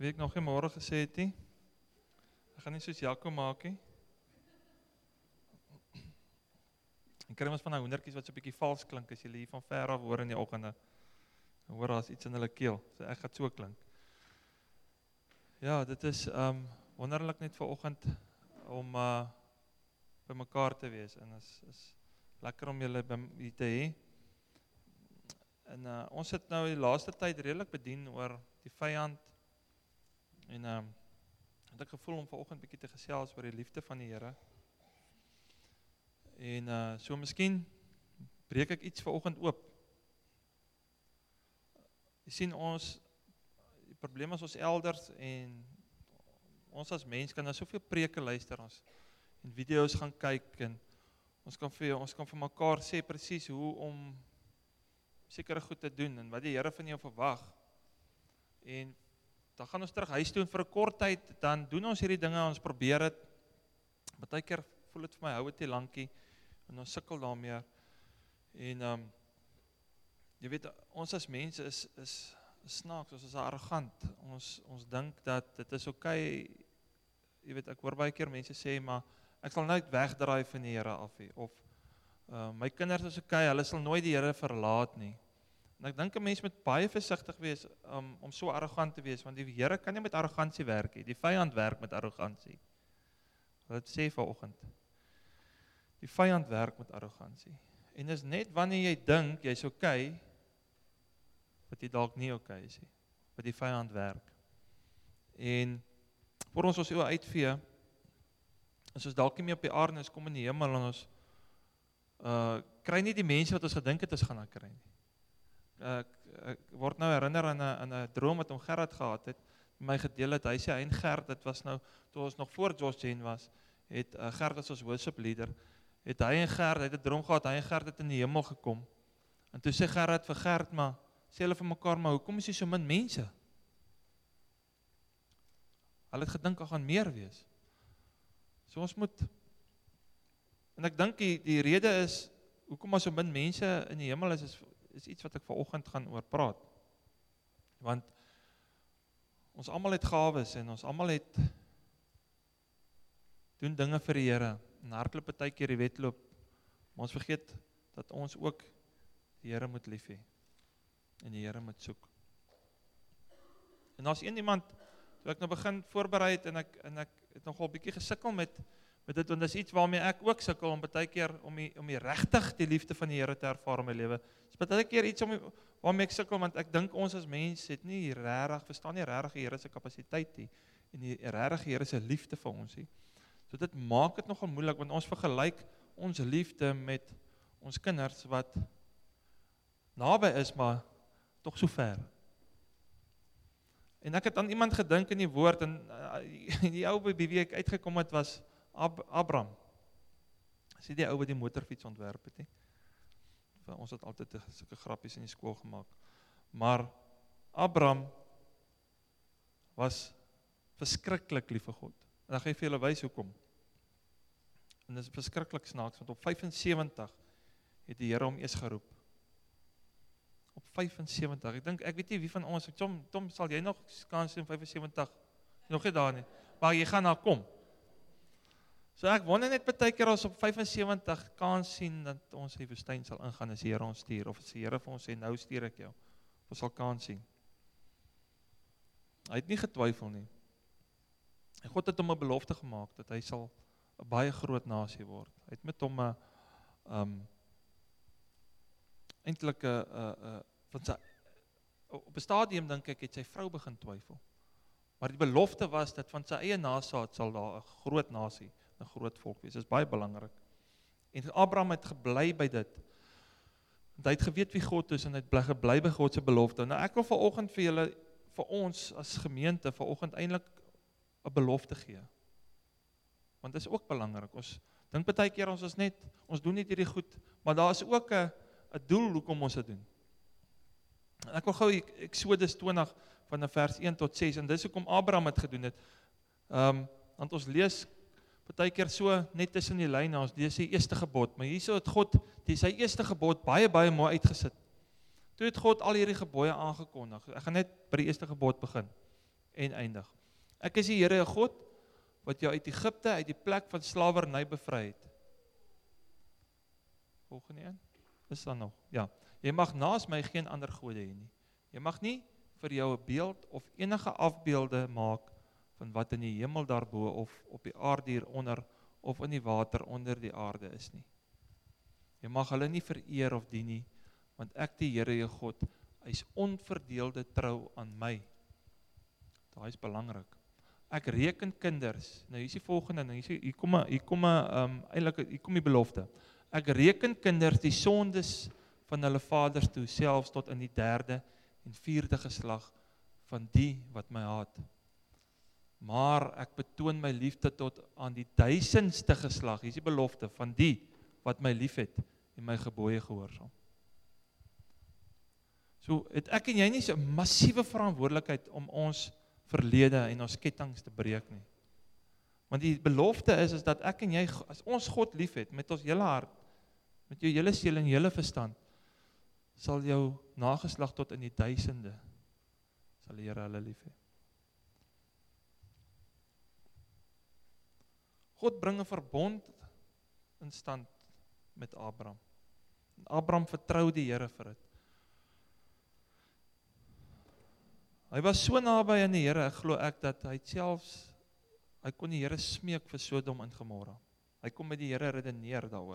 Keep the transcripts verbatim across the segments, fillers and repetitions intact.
Wie ek nog nie môre gesê het nie, ek gaan nie soos Jaco maak nie. En kry ons van die hoendertjies wat so 'n bietjie vals klink, as jy hier van ver af hoor in die oggende. Dan hoor daar's iets in hulle keel, so ek gaan so klink. Ja, dit is um, wonderlik net vir oggend om uh, by mekaar te wees, en is, is lekker om julle by hier te hê. En uh, ons het nou die laaste tyd redelik bedien oor die vyand, en uh, het ek gevoel om vanoggend bietjie te gesels oor die liefde van die Here. En uh, so miskien breek ek iets vanoggend oop. Jy sien ons, die probleem is ons elders, en ons as mens kan na soveel preke luister, ons en video's gaan kyk, en ons kan vir, ons kan vir mekaar sê presies hoe om sekere goed te doen, en wat die Here van jou verwag. En dan gaan ons terug huis toe, en vir 'n kort tyd, dan doen ons hierdie dinge, ons probeer dit. Partykeer voel dit vir my, hou dit te lankie, en ons sukkel daarmee. En um, jy weet, ons as mense is, is, is snaaks, ons is arrogant. Ons, ons dink dat dit is okay, jy weet, ek hoor baie keer mense sê, maar ek sal nooit wegdraai van die Here af nie, of uh, my kinders is okay, hulle sal nooit die Here verlaat nie. En ek dink 'n mens moet baie versigtig wees um, om so arrogant te wees, want die Here kan nie met arrogansie werk nie, die vyand werk met arrogansie. Wat sê vanoggend? Die vyand werk met arrogansie. En is net wanneer jy dink jy's okay, wat jy dalk nie okay is nie, wat die vyand werk. En voor ons ons oë uitvee, as ons dalk nie meer op die aarde is, kom in die hemel, en ons uh, kry nie die mense wat ons gedink het ons gaan kry nie. Ek, ek word nou herinner aan 'n aan 'n droom wat om Gerard gehad het, my gedeel het, hy sê, hy en Gert, dit was nou, toe ons nog voor Josh Jane was, het uh, Gert as ons worship leader, het hy en Gert, hy het 'n droom gehad, hy en Gert het in die hemel gekom, en toe sê Gerard vir Gert, maar, sê hulle vir mekaar, maar hoekom is hier so min mense? Hulle het gedink, daar gaan meer wees. So ons moet, en ek dink die, die rede is, hoekom as so min mense in die hemel is, is, is iets wat ek vanoggend gaan oor praat. Want ons almal het gawes, en ons almal het doen dinge vir die Here, en hardloop baie keer die wedloop, maar ons vergeet dat ons ook die Here moet lief hê, en die Here moet soek. En as een iemand, toe ek nou begin voorberei het, en ek, en ek het nogal 'n bietjie gesukkel met, met dit, want dit is iets waarmee ek ook sukkel, om baie keer, om die, om die regtig die liefde van die Here te ervaar in my lewe. Dis baie keer iets om, waarmee ek sukkel, want ek dink ons as mens het nie regtig, verstaan nie regtig die Here se kapasiteit nie, en die regtig die Here se liefde vir ons nie. So dit maak dit nogal moeilik, want ons vergelyk ons liefde met ons kinders, wat naby is, maar tog so ver. En ek het aan iemand gedink in die woord, en uh, die ou by wie ek uitgekom het was Ab Abram. Dis die ou wat die motorfiets ontwerp het, he. Ons het altyd sulke grappies in die skool gemaak. Maar Abram was verskriklik lief vir God. En dan gaan ek vir julle wys hoekom. En dit is verskriklik snaaks, want op vyfensewentig het die Here hom eers geroep. Op vyfensewentig, ek dink, ek weet nie wie van ons, Tom, Tom sal jy nog kans in vyfensewentig, nog nie daar nie, maar jy gaan daar kom. So ek wonder net baie keer as op vyfensewentig kans sien, dat ons die woestyn sal ingaan, as die Here ons stuur, of as die Here vir ons sê, nou stuur ek jou, of ons sal kans sien. Hy het nie getwyfel nie. En God het hom 'n belofte gemaak, dat hy sal 'n baie groot nasie word. Hy het met hom 'n um, eintlik 'n uh, uh, van sy, op 'n stadium dink ek het sy vrou begin twyfel. Maar die belofte was dat van sy eie nageslag sal daar 'n groot nasie, 'n groot volk wees. Dit is baie belangrik. En Abraham het gebly by dit. Want hy het geweet wie God is, en hy het bly gebly by God se belofte. Nou ek wil vanoggend vir julle, vir ons as gemeente vanoggend eintlik 'n belofte gee. Want dit is ook belangrik. Ons dink baie keer ons is net, ons doen net hierdie goed, maar daar is ook 'n 'n doel hoekom ons dit doen. En ek wil gou Eksodus twintig van vers een tot ses, en dis hoekom Abraham het gedoen het. Um, want ons lees baie keer so net tussen die lyne, ons lees sy eerste gebod, maar hierso het God die sy eerste gebod baie baie mooi uitgesit. Toe het God al hierdie gebooie aangekondig. Ek gaan net by die eerste gebod begin. en eindig. Ek is die Here jou God, wat jou uit Egipte, uit die plek van slawerny bevry het. Volgende een, is daar nog? Ja, jy mag naas my geen ander gode hê nie. Jy mag nie vir jou 'n beeld of enige afbeelde maak van wat in die hemel daarbo of op die aarde hieronder of in die water onder die aarde is nie. Jy mag hulle nie vereer of dien nie, want ek die Here jou God, hy is onverdeelde trou aan my. Daai is belangrik. Ek reken kinders, nou hier is die volgende, nou hier, is, hier kom 'n hier kom 'n um, eintlik hier kom die belofte. Ek reken kinders die sondes van hulle vaders toe, selfs tot in die derde en vierde geslag van die wat my haat. Maar ek betoon my liefde tot aan die duisendste geslag, hier is die belofte, van die wat my liefhet en my gebooie gehoorsaam. So het ek en jy nie so 'n massiewe verantwoordelikheid om ons verlede en ons kettinge te breek nie. Want die belofte is, is dat ek en jy, as ons God liefhet, met ons hele hart, met jou hele siel en hele verstand, sal jou nageslag tot in die duisende, sal die Here hulle lief hê. God bring 'n verbond in stand met Abraham. En Abraham vertrou die Here vir dit. Hy was so naby aan die Here, ek glo ek, dat hy selfs, hy kon die Here smeek vir Sodom en Gomorra. Hy kon met die Here redeneer daaroor.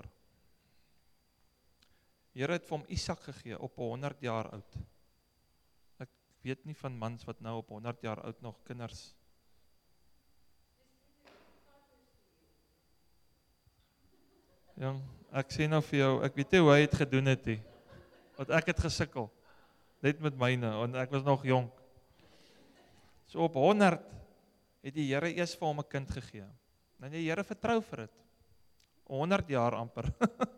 Die Here het vir hom Isak gegee, op honderd jaar oud. Ek weet nie van mans wat nou op honderd jaar oud nog kinders. Jong, ek sê nou vir jou, ek weet nie hoe hy het gedoen het nie. Want ek het gesukkel, net met myne, want ek was nog jong. So op honderd het die Here eers vir hom 'n kind gegee. En die Here vertrou vir dit. honderd jaar amper.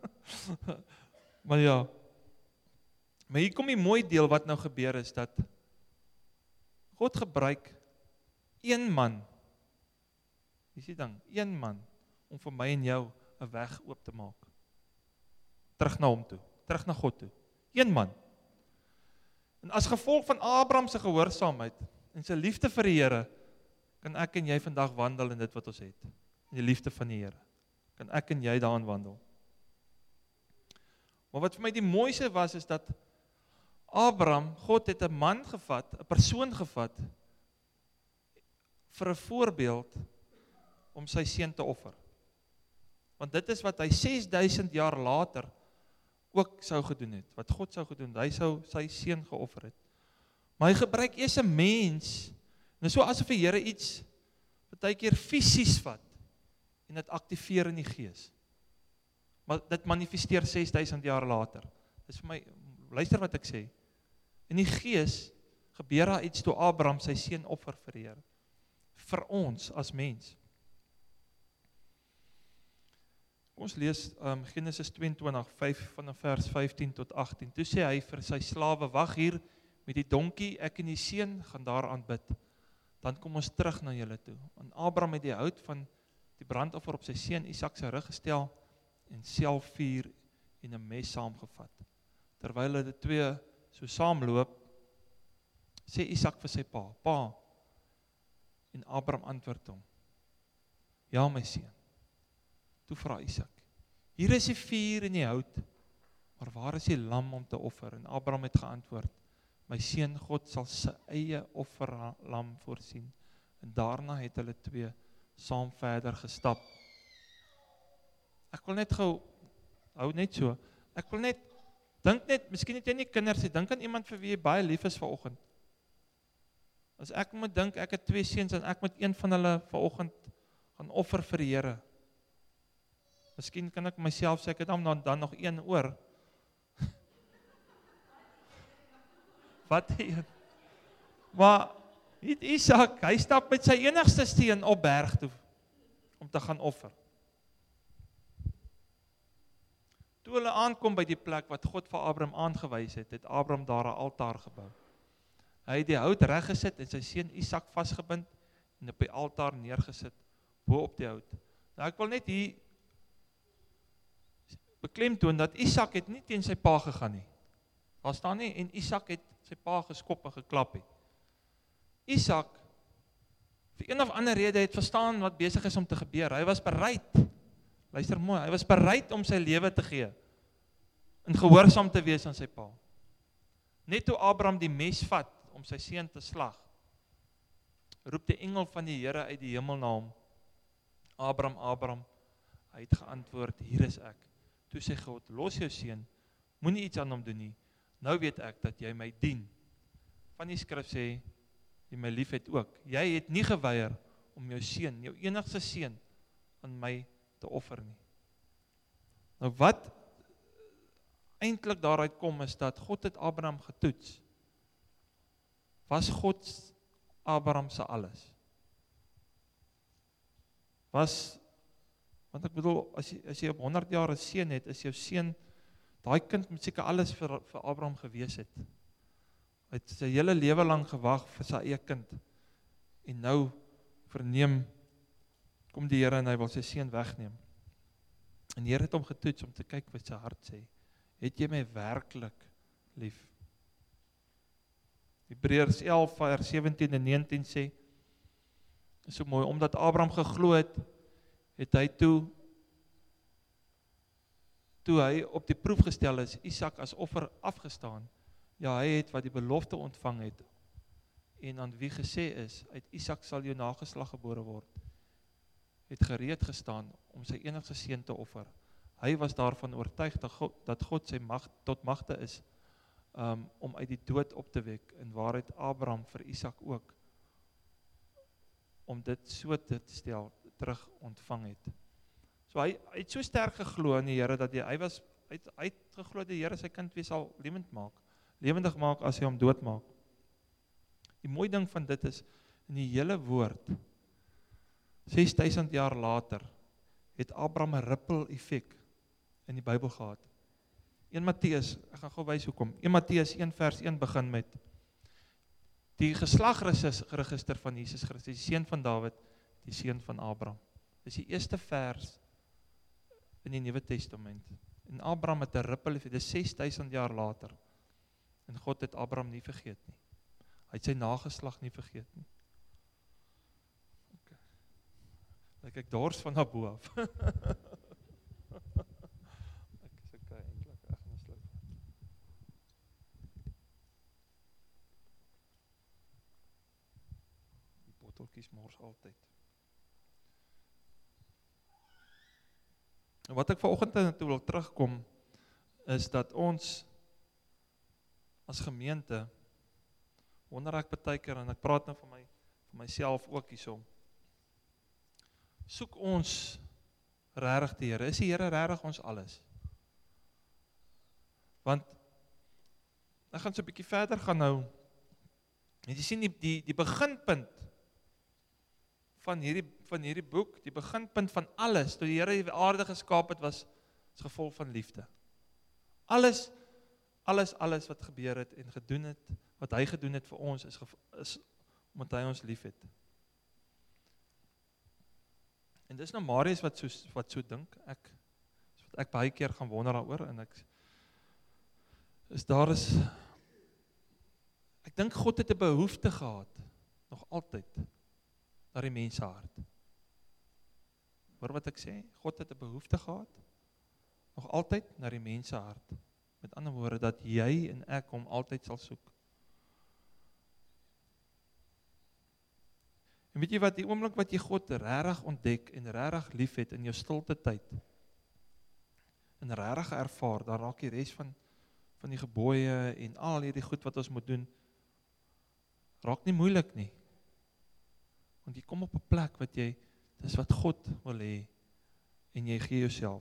Maar ja, maar hier kom die mooi deel wat nou gebeur is, dat God gebruik een man, jy sien dan, een man, om vir my en jou 'n weg oop te maak. Terug na hom toe, terug na God toe. Een man. En as gevolg van Abraham se gehoorsaamheid en sy liefde vir die Here, kan ek en jy vandag wandel in dit wat ons het. In die liefde van die Here. Kan ek en jy daarin wandel. Maar wat vir my die mooiste was, is dat Abraham, God het 'n man gevat, 'n persoon gevat, vir 'n voorbeeld, om sy seun te offer. Want dit is wat hy ses duisend jaar later ook sou gedoen het, wat God sou gedoen het, hy sou sy seun geoffer het. Maar hy gebruik eers 'n mens, en dit is so asof die Here iets, partykeer fisies vat, en dit aktiveer in die gees. Maar dit manifesteer ses duisend jaar later. Dit is vir my, luister wat ek sê, in die gees gebeur daar iets toe Abraham sy seun offer vir die Here. Vir ons as mens. Ons lees um, Genesis tweeëntwintig, vyf, van vers vyftien tot agttien. Toe sê hy vir sy slawe, wag hier met die donkie, ek en die seun gaan daar aanbid. Dan kom ons terug na julle toe. En Abraham het die hout van die brandoffer op sy seun Isak se rug gestel, en self vuur en 'n mes saamgevat. Terwyl hulle twee so saamloop, sê Isak vir sy pa, pa, en Abraham antwoord hom, ja my seun. Toe vra Isak, hier is die vuur en die hout, maar waar is die lam om te offer? En Abraham het geantwoord, my seun, God sal sy eie offerlam voorsien. En daarna het hulle twee saam verder gestap. Ek wil net gou, hou net so, ek wil net, dink net, miskien het jy nie kinders, dink aan iemand vir wie jy baie lief is vanoggend. As ek moet dink, ek het twee seuns, en ek moet een van hulle vanoggend gaan offer vir die Here. Miskien kan ek myself sê, ek het dan, dan nog een oor. Wat hier? Maar, het Isak, hy stap met sy enigste steen op berg toe, om te gaan offer. Toe hulle aankom by die plek wat God vir Abraham aangewys het, het Abraham daar 'n altaar gebou. Hy het die hout reggesit en sy seun Isak vasgebind en op die altaar neergesit, bo op die hout. Nou ek wil net hier beklemtoon dat Isak het nie teen sy pa gegaan nie. Daar staan nie, en Isak het sy pa geskop en geklap het. Isak vir een of ander rede het verstaan wat besig is om te gebeur. Hy was bereid, luister mooi, hy was bereid om sy lewe te gee, en gehoorsaam te wees aan sy pa. Net toe Abraham die mes vat, om sy seun te slag, roep die engel van die Here uit die hemel na hom, Abraham, Abraham, hy het geantwoord, hier is ek. Toe sê God, los jou seun, moenie iets aan hom doen nie, nou weet ek dat jy my dien. Van die skrif sê, jy my lief het ook. Jy het nie geweier om jou seun, jou enigste seun, aan my te offer nie. Nou wat eintlik daaruit kom is dat God het Abraham getoets. Was God Abraham se alles? Was, want ek bedoel, as jy, as jy op honderd jaar 'n seun het, is jou seun, daai kind moet seker alles vir, vir Abraham gewees het. Hy het sy hele lewe lang gewag vir sy eie kind, en nou verneem, kom die Here en hy wil sy seun wegneem. En die Here het hom getoets om te kyk wat sy hart sê. Het jy my werklik lief? Hebreërs elf vers sewentien en negentien sê, is so mooi, omdat Abraham geglo het, het hy toe, toe hy op die proef gestel is, Isak as offer afgestaan. Ja, hy het wat die belofte ontvang het, en aan wie gesê is, uit Isak sal jou nageslag gebore word, het gereed gestaan om sy enigste seun te offer. Hy was daarvan oortuig dat God, dat God sy macht, tot magte is, um, om uit die dood op te wek, en waaruit Abraham vir Isak ook, om dit so te stel, terug ontvang het. So hy, hy het so sterk geglo in die Here, dat hy, hy was, hy het, hy het geglo die Here sy kind weer sal lewend maak, lewendig maak as hy hom dood maak. Die mooie ding van dit is, in die hele woord, ses duisend jaar later, het Abraham 'n ripple effek in die Bybel gehad. een Matteus, ek gaan gou wys hoekom, een Matteus een vers een begin met, die geslagregister van Jesus Christus, die seun van Dawid, die seun van Abraham. Dis die eerste vers in die Nuwe Testament. En Abraham het 'n ripple effek, dis ses duisend jaar later. En God het Abraham nie vergeet nie. Hy het sy nageslag nie vergeet nie. Okay. Like ek dors van na bo af. Ek is okay, eintlik reg en sluk. Die botteltjies mors altyd. En wat ek vanoggend toe wil terugkom, is dat ons as gemeente, wonder ek baie keer, en ek praat nou van my, van myself ook hierso, soek ons regtig die Here, is die Here regtig ons alles? Want, ek gaan so 'n bietjie verder gaan nou, en jy sien die, die, die beginpunt van hierdie, van hierdie boek, die beginpunt van alles, toe die Here die aarde geskaap het, was as gevolg van liefde. Alles, alles, alles wat gebeur het en gedoen het, wat hy gedoen het vir ons, is, is omdat hy ons lief het. En dis nou Marius wat so, wat so dink, ek, wat ek baie keer gaan wonder daaroor, en ek, is daar is, ek dink God het 'n behoefte gehad, nog altyd, na die mense hart. Hoor wat ek sê? God het 'n behoefte gehad, nog altyd na die mense hart. Met ander woorde, dat jy en ek hom altyd sal soek. En weet jy wat, die oomblik wat jy God regtig ontdek en regtig lief het in jou stilte tyd, en regtig ervaar, dan raak die res van, van die gebooie en al hierdie goed wat ons moet doen, raak nie moeilik nie. Want jy kom op 'n plek wat jy, dis wat God wil hê, en jy gee jouself.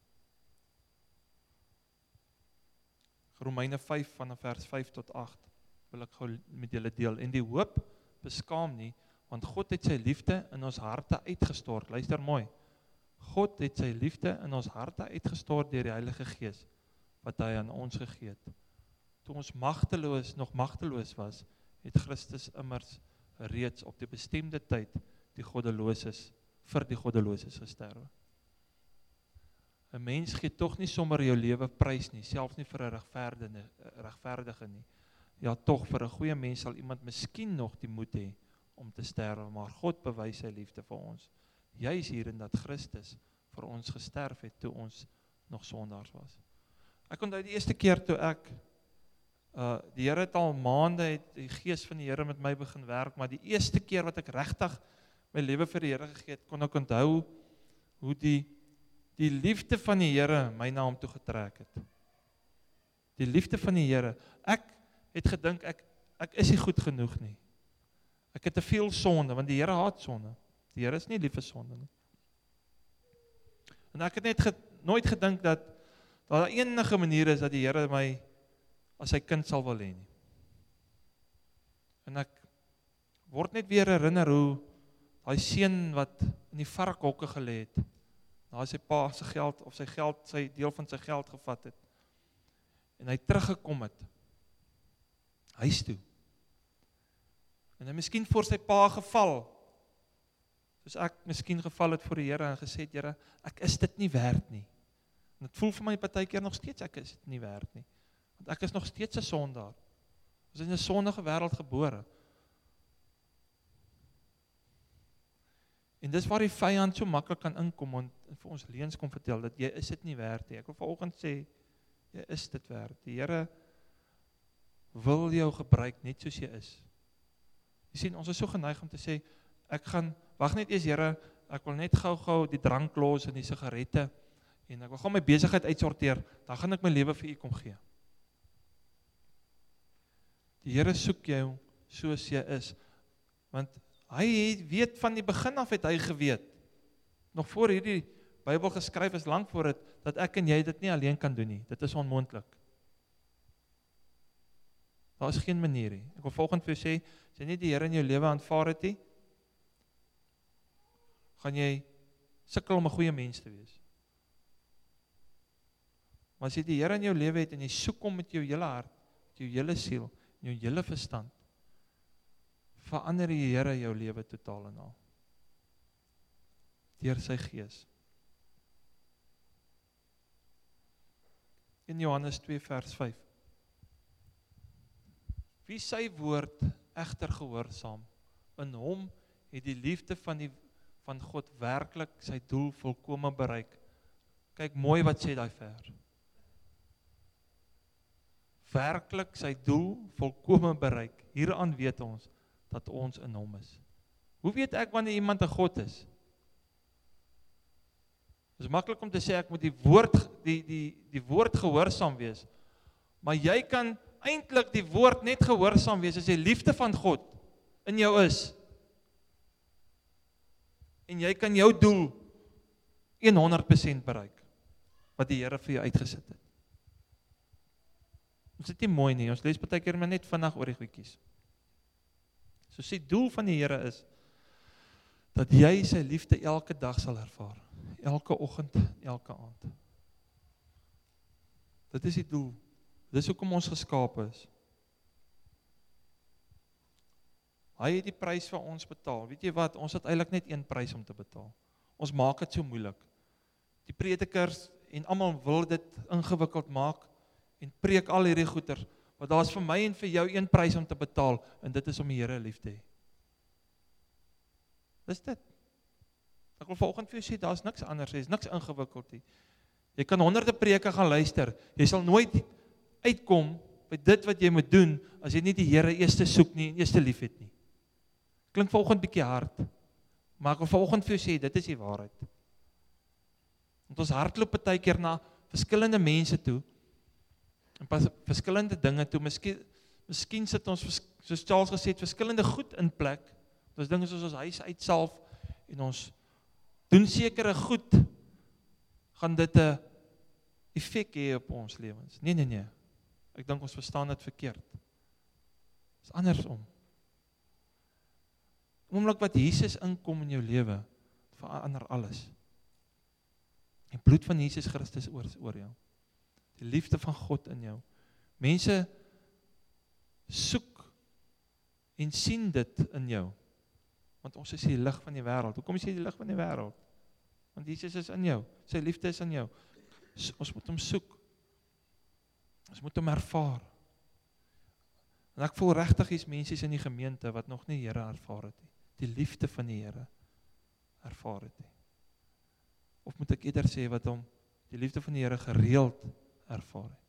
Romeine vyf vanaf vers vyf tot agt, wil ek gou met julle deel. En die hoop beskaam nie, want God het sy liefde in ons harte uitgestort. Luister mooi. God het sy liefde in ons harte uitgestort deur die Heilige Gees, wat hy aan ons gegee het. Toe ons magteloos, nog magteloos was, het Christus immers reeds op die bestemde tyd die goddeloses, vir die goddeloses gesterwe. 'n Mens gee tog nie sommer jou lewe prys nie, selfs nie vir 'n regverdige, regverdige nie. Ja, tog vir 'n goeie mens sal iemand miskien nog die moed hê om te sterwe, maar God bewys sy liefde vir ons. Juis hierin dat Christus vir ons gesterf het toe ons nog sondaars was. Ek onthou die eerste keer toe ek uh, die Here het al maande het die gees van die Here met my begin werk, maar die eerste keer wat ek regtig my lewe vir die Here gegee het, kon ek onthou hoe die die liefde van die Here my na hom toe getrek het. Die liefde van die Here. Ek het gedink ek ek is nie goed genoeg nie. Ek het te veel sonde, want die Here haat sonde. Die Here is nie lief vir sonde nie. En ek het net ge, nooit gedink dat daar enige manier is dat die Here my as sy kind sal wil hê nie. En ek word net weer herinner hoe daai seun wat in die varkhokke gelê het, na sy pa sy geld of sy geld, sy deel van sy geld gevat het. En hy teruggekom het. Huis toe. En hy miskien voor sy pa geval. Soos ek miskien geval het voor die Here en gesê het, Here, ek is dit nie werd nie. En dit voel vir my partykeer nog steeds ek is dit nie werd nie. Want ek is nog steeds 'n sondaar. Ons is in 'n sondige wêreld gebore. En dis waar die vyand so maklik kan inkom en vir ons leuns kom vertel dat jy is dit nie werd nie. Ek wil vanoggend sê jy is dit werd. Die Here wil jou gebruik net soos jy is. Jy sien, ons is so geneig om te sê ek gaan wag net eers Here, ek wil net gou-gou die drank los en die sigarette en ek wil gou my besigheid uitsorteer, dan gaan ek my lewe vir U kom gee. Die Here soek jou soos jy is, want hy weet van die begin af het hy geweet, nog voor hierdie Bybel geskryf is, lank voor dit, dat ek en jy dit nie alleen kan doen nie, dit is onmoontlik. Daar is geen manier nie. Ek wil volgende vir jou sê, as jy nie die Here in jou lewe aanvaar het nie, gaan jy sukkel om 'n goeie mens te wees. Maar as jy die Here in jou lewe het en jy soek hom met jou hele hart, met jou hele siel, jou hele verstand, verander die Here jou lewe totaal en al. Deur sy gees. In Johannes twee vers vyf. Wie sy woord egter gehoorsaam, in hom het die liefde van die van God werklik sy doel volkome bereik. Kyk mooi wat sê daai vers. Werklik sy doel volkome bereik. Hieraan weet ons dat ons in hom is. Hoe weet ek wanneer iemand 'n God is? Dit is maklik om te sê ek moet die woord die die die woord gehoorsaam wees. Maar jy kan eintlik die woord net gehoorsaam wees as jy liefde van God in jou is. En jy kan jou doel honderd persent bereik wat die Here vir jou uitgesit het. Ons is nie mooi nie, ons lees partykeer maar net vinnig oor die goedjies. So sê doel van die Here is dat jy sy liefde elke dag sal ervaar, elke oggend, elke aand. Dit is die doel. Dis hoekom ons geskape is. Hy het die prys vir ons betaal. Weet jy wat, ons het eintlik net een prys om te betaal. Ons maak dit so moeilik. Die predikers en almal wil dit ingewikkeld maak en preek al hierdie goeie, maar daar is vir my en vir jou een prys om te betaal, en dit is om die Here lief te hê. Dis dit. Ek wil vanoggend vir jou sê, daar is niks anders, daar is niks ingewikkeld nie. Jy kan honderde preke gaan luister, jy sal nooit uitkom by dit wat jy moet doen, as jy nie die Here eerste soek nie, en eerste lief het nie. Klink vanoggend bietjie hard, maar ek wil vanoggend vir jou sê, dit is die waarheid. Want ons hardloop partykeer na verskillende mense toe, en pas verskillende dinge toe, miskien, miskien sit ons, soos Charles gesê het, verskillende goed in plek, ons dinge soos ons huis uitsalf, en ons doen sekere goed, gaan dit 'n effek hê op ons lewens. Nee, nee, nee, ek dink ons verstaan dit verkeerd. Dit is andersom. Oomblik wat Jesus inkom in jou lewe, verander alles. Die bloed van Jesus Christus oor, oor jou. Die liefde van God in jou. Mense soek en sien dit in jou. Want ons is die lig van die wêreld. Hoekom is jy die lig van die wêreld? Want Jesus is in jou. Sy liefde is in jou. Ons moet hom soek. Ons moet hom ervaar. En ek voel regtig hier's mense in die gemeente wat nog nie die Here ervaar het nie. die liefde van die Here ervaar het nie. Of moet ek eerder sê wat hom die liefde van die Here gereeld ervaar het.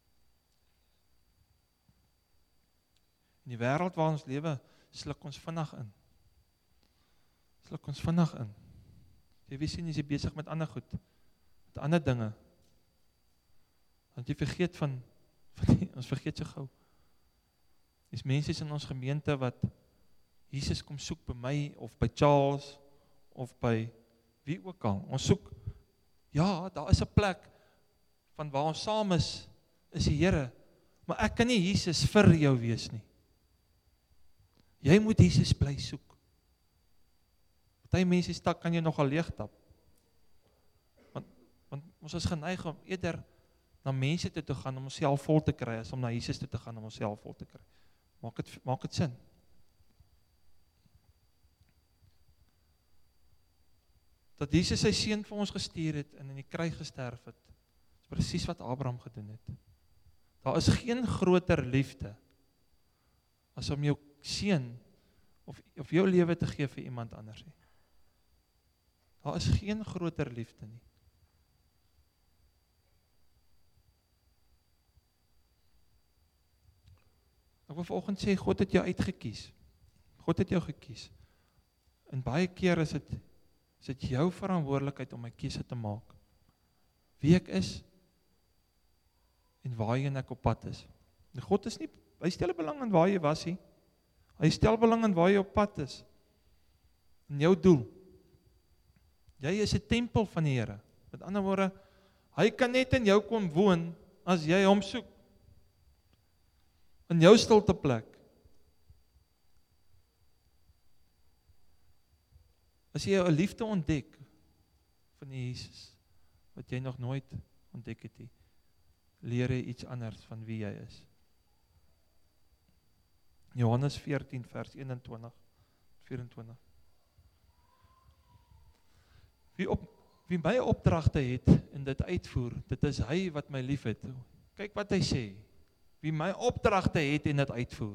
In die wêreld waar ons lewe, sluk ons vinnig in. Sluk ons vinnig in. Jy weet sien, jy is besig met ander goed, met ander dinge. Want jy vergeet van, van die, ons vergeet so gou. Dis mense in ons gemeente wat Jesus kom soek by my, of by Charles, of by wie ook al. Ons soek, ja, daar is 'n plek, van waar ons saam is, is die Here, maar ek kan nie Jesus vir jou wees nie. Jy moet Jesus bly soek. Party mense stak kan jy nogal leeg tap. Want, want ons is geneig om eerder na mense toe te gaan om onsself vol te kry, as om na Jesus toe te gaan om onsself vol te kry. Maak het, maak het sin. Dat Jesus sy seun vir ons gestuur het en in die kruis gesterf het, is presies wat Abraham gedoen het. Daar is geen groter liefde as om jou seun of, of jou lewe te gee vir iemand anders nie. Daar is geen groter liefde nie. Ek wil vanoggend sê, God het jou uitgekies. God het jou gekies. En baie keer is dit is dit jou verantwoordelikheid om 'n keuse te maak. Wie ek is en waarheen ek op pad is. En God is nie, hy stel belang in waar jy was nie. Hy stel belang in waar jy op pad is. En jou doel. Jy is 'n tempel van die Here. Met ander woorde, hy kan net in jou kom woon as jy hom soek. In jou stilte plek. As jy 'n liefde ontdek van die Jesus, wat jy nog nooit ontdek het nie, leer jy iets anders van wie jy is. Johannes veertien vers eenentwintig, vyf-en-twintig. Wie, op, wie my opdragte het en dit uitvoer, dit is hy wat my lief het. Kyk wat hy sê. Wie my opdragte het en dit uitvoer.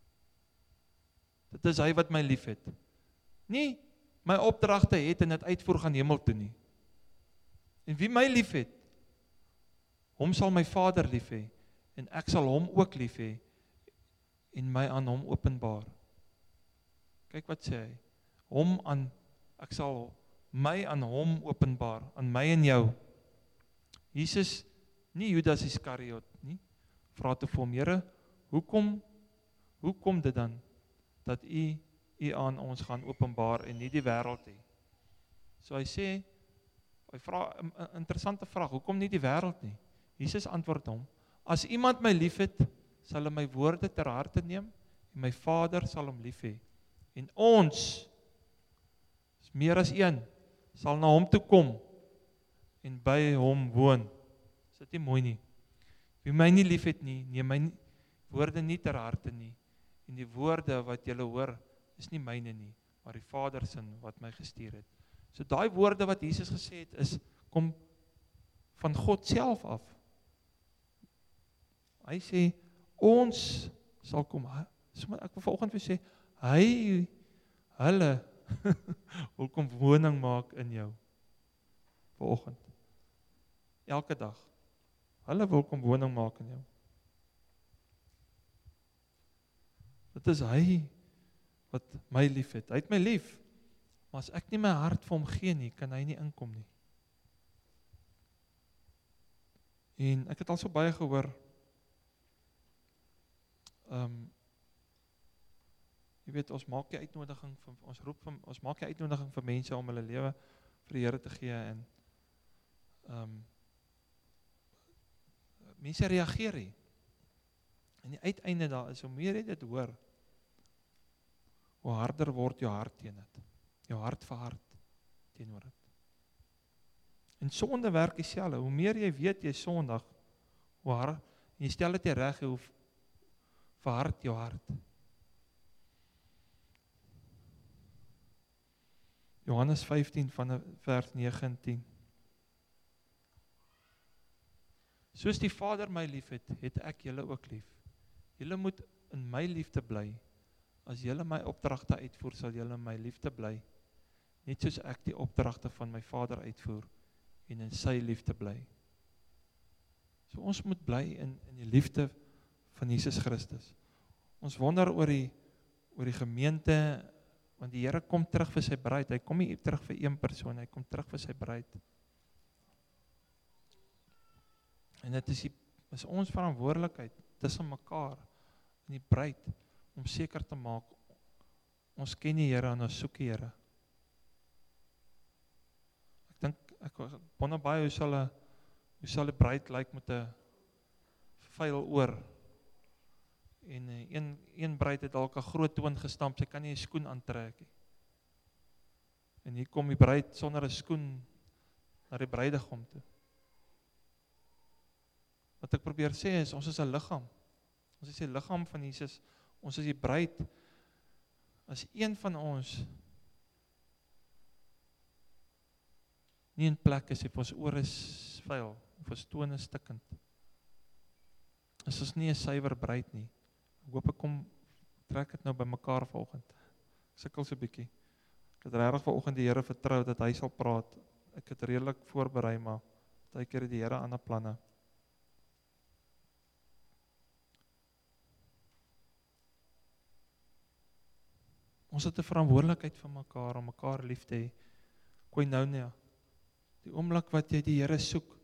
Dit is hy wat my lief het. Nie my opdragte het en dit uitvoer gaan hemel toe nie. En wie my lief het, hom sal my Vader lief hê, en ek sal hom ook lief hê, en my aan hom openbaar. Kyk wat sê hy, hom aan, ek sal my aan hom openbaar, aan my en jou. Jesus, nie Judas Iskariot nie, vra te vir hom, Here, hoekom, hoekom dit dan, dat u, u aan ons gaan openbaar en nie die wêreld nie? So hy sê, hy vra 'n interessante vraag, hoekom nie die wêreld nie? Jesus antwoord hom, as iemand my liefhet, sal hy my woorde ter harte neem, en my Vader sal hom lief hê. En ons, is meer as een, sal na hom toe kom, en by hom woon. Is dit nie mooi nie? Wie my nie lief het nie, neem my woorde nie ter harte nie, en die woorde wat julle hoor, is nie myne nie, maar die Vader se wat my gestuur het. So daai woorde wat Jesus gesê het, is, kom van God self af. Hy sê, ons sal kom, ek wil vanoggend vir sê, hy, hulle, wil kom woning maak in jou, vanoggend, elke dag, hulle wil kom woning maak in jou. Dit is hy, wat my lief het, hy het my lief, maar as ek nie my hart vir hom gee nie, kan hy nie inkom nie. En ek het al so baie gehoor, um, jy weet, ons maak die uitnodiging, vir, ons roep, vir, ons maak die uitnodiging vir mense om hulle lewe vir die Here te gee, en um, mense reageer nie. En die uiteinde daar is, hoe meer jy dit hoor, hoe harder word jou hart teen dit. Jou hart vir hart teenoor dit. En sonde werk dieselfde. Hoe meer jy weet jy sondig, hoe hard, en jy stel dit jy reg, hoe verhard jou hart. Johannes vyftien van vers nege en tien. Soos die Vader my lief het, het ek julle ook lief. Julle moet in my liefde bly, as julle my opdragte uitvoer, sal julle my liefde bly, net soos ek die opdragte van my Vader uitvoer, en in sy liefde bly. So ons moet bly in, in die liefde van Jesus Christus. Ons wonder oor die, oor die gemeente, want die Here kom terug vir sy bruid, hy kom nie terug vir een persoon, hy kom terug vir sy bruid. En dit is, die, is ons verantwoordelikheid tussen mekaar, in die bruid, om seker te maak, ons ken die Here en ons soek die Here. Ek dink, ek wonder baie, hoe sal 'n hoe sal 'n bruid lyk met 'n vuil oor? En een, een bruid het dalk 'n groot toon gestamp, sy kan nie 'n skoen aantrek nie. En hier kom die bruid sonder 'n skoen na die bruidegom toe. Wat ek probeer sê is, ons is 'n liggaam. Ons is die liggaam van Jesus. Ons is die bruid. As een van ons nie in plek is, of ons oor is vuil, of ons toon is stikkend, is ons nie 'n suiwer bruid nie. Ek hoop ek kom, trek het nou by mekaar vanoggend. Ek sukkel so 'n bietjie. Ek het regtig vanoggend die Here vertrou dat hy sal praat. Ek het redelik voorberei, maar baie keer het die Here ander planne. Ons het 'n verantwoordelikheid vir mekaar, om mekaar lief te hê. Koinonia. Die oomblik wat jy die Here soek,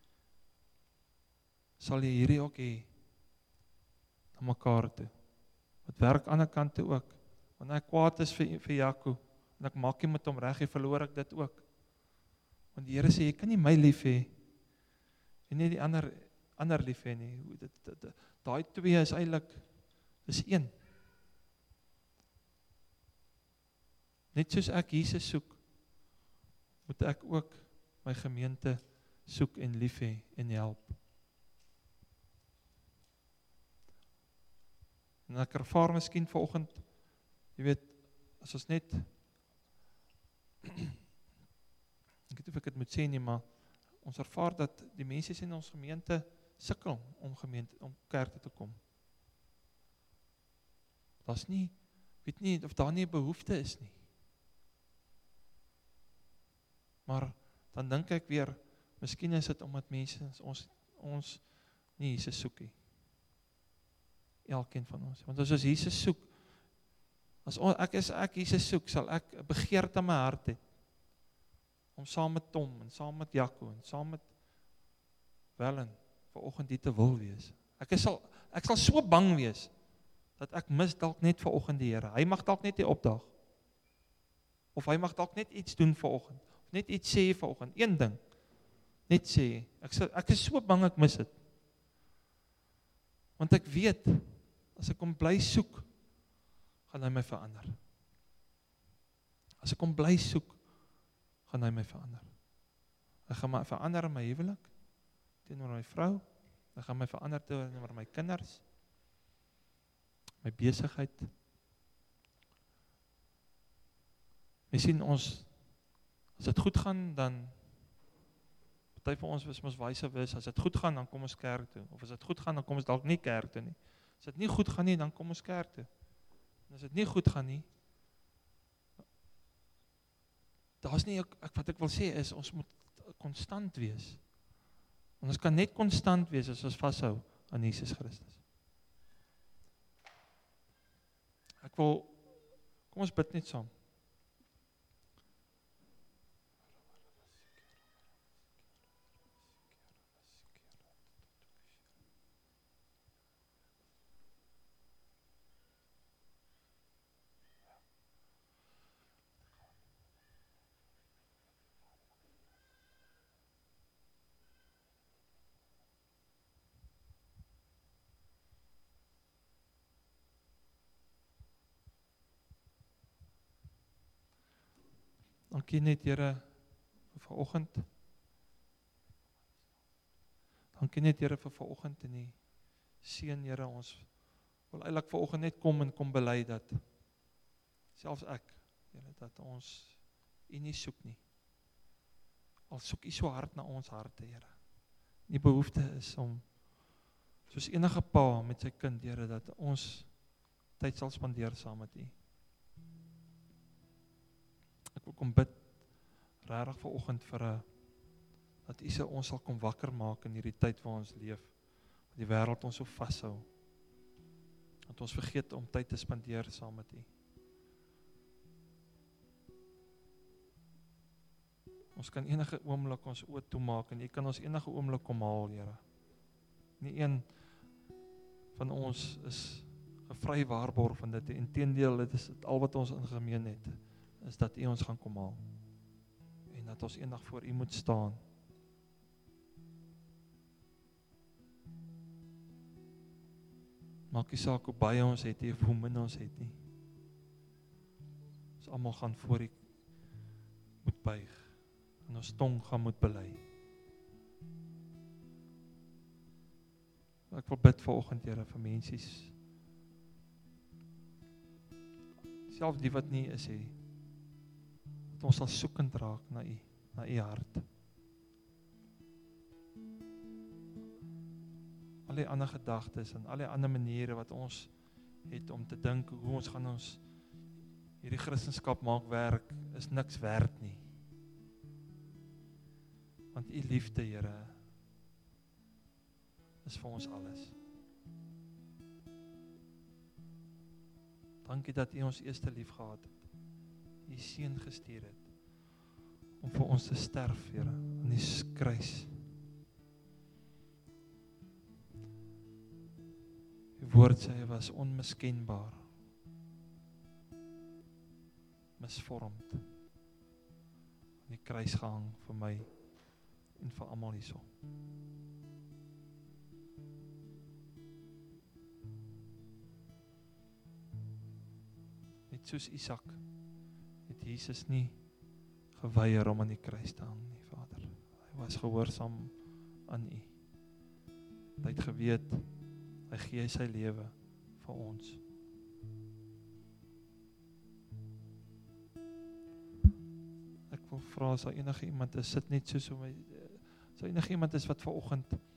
sal jy hierdie ook hê, na mekaar toe. Wat werk aan die ander kant toe ook. Wanneer ek kwaad is vir, vir Jaco, en ek maak nie met hom reg, verloor ek dit ook. Want die Here sê, jy kan nie my lief hê, en nie die ander, ander lief hê nie. Daai twee is eintlik, is een. Net soos ek Jesus soek, moet ek ook my gemeente soek en lief hê en help. En ek ervaar miskien vanoggend, jy weet, as ons net, ek weet of ek het moet sê nie, maar ons ervaar dat die mense in ons gemeente sukkel om gemeente, om kerk te kom. Daar's nie, weet nie, of daar nie 'n behoefte is nie. Maar dan dink ek weer, miskien is dit omdat mense ons, ons nie Jesus soek nie. Elkeen van ons. Want as ons Jesus soek, as on, ek is ek Jesus soek, sal ek 'n begeerte in my hart hê, om saam met Tom, en saam met Jaco, en saam met Wellen, vanoggend hier te wil wees. Ek, is sal, ek sal so bang wees, dat ek mis dalk net vanoggend die Here. Hy mag dalk net die opdag, of hy mag dalk net iets doen vanoggend, net iets sê vanoggend, een ding, net sê, ek, sal, ek is so bang ek mis dit, want ek weet, as ek hom bly soek, gaan hy my verander. As ek hom bly soek, gaan hy my verander. Hy gaan my verander in my huwelik, teenoor my vrou, hy gaan my verander teenoor my kinders, my besigheid. Jy sien ons, as dit goed gaan, dan, party van ons is ons wyse wis, as dit goed gaan, dan kom ons kerk toe, of as dit goed gaan, dan kom ons dalk nie kerk toe nie. As dit nie goed gaan nie, dan kom ons kerk toe. En as dit nie goed gaan nie, daar is nie, ek, wat ek wil sê is, ons moet konstant wees. En ons kan net konstant wees, as ons vashou aan Jesus Christus. Ek wil, kom ons bid net saam. Dankie net, Here, vir vanoggend. Dankie net, Here, vir vanoggend en die seën, Here, ons wil eintlik vanoggend net kom en kom bely dat, selfs ek, Here, dat ons U nie soek nie. Al soek U so hard na ons harte, Here. Die behoefte is om, soos enige pa met sy kind, Here, dat ons tyd sal spandeer saam met U. Ek wil kom bid regtig vanoggend vir 'n dat U se ons sal kom wakker maak in hierdie tyd waar ons leef, dat die wêreld ons so vashou, dat ons vergeet om tyd te spandeer saam met U. Ons kan enige oomblik ons oë toemaak en U kan ons enige oomblik kom haal, Here. Nie een van ons is 'n vry waarborg van dit. Inteendeel, dit is al wat ons in gemeen het, is dat U ons gaan kom haal. En dat ons eendag voor U moet staan. Maak nie saak hoe baie ons het, of hoe min ons het nie. Ons almal gaan voor U moet buig. En ons tong gaan moet bely. Ek wil bid vanoggend, Here, vir mensies. Selfs die wat nie is, He, dat ons sal soekend raak na U, na U hart. Al die ander gedagtes en al die ander maniere wat ons het om te dink hoe ons gaan ons hierdie Christendom maak werk, is niks werd nie. Want U liefde, Here, is vir ons alles. Dankie dat U ons eerste lief gehad het. U seun gestuur het om vir ons te sterf, Here, aan die kruis. Die woord sê hy was onmiskenbaar, misvormd, aan die kruis gehang vir my en vir almal hierso. Net soos Isak het Jesus nie geweier om aan die kruis te hang nie, Vader. Hy was gehoorsaam aan U. Hy het geweet, hy gee sy lewe vir ons. Ek wil vra, as daar enige iemand is, sit net soos om my, as daar enige iemand is wat vanoggend